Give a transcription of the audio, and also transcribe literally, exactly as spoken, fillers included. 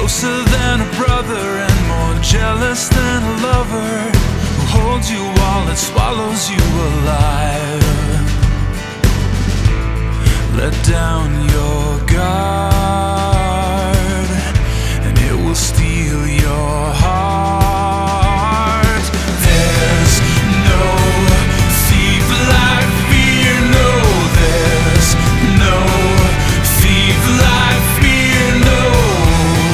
closer than a brother and more jealous than a lover, who holds you while it swallows you alive. Let down